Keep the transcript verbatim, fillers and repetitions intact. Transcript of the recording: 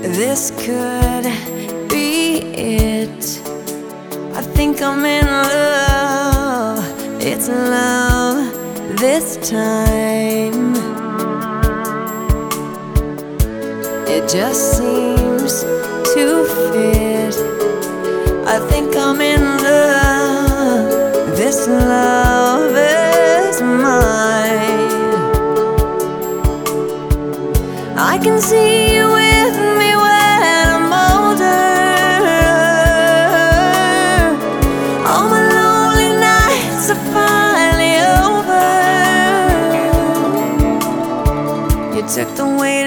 this could be it. I think I'm in love. It's love this time. It just seems to fit. I think I'm in love. This love is mine. I can see you with me when I'm older. All my lonely nights are finally over. You took the weight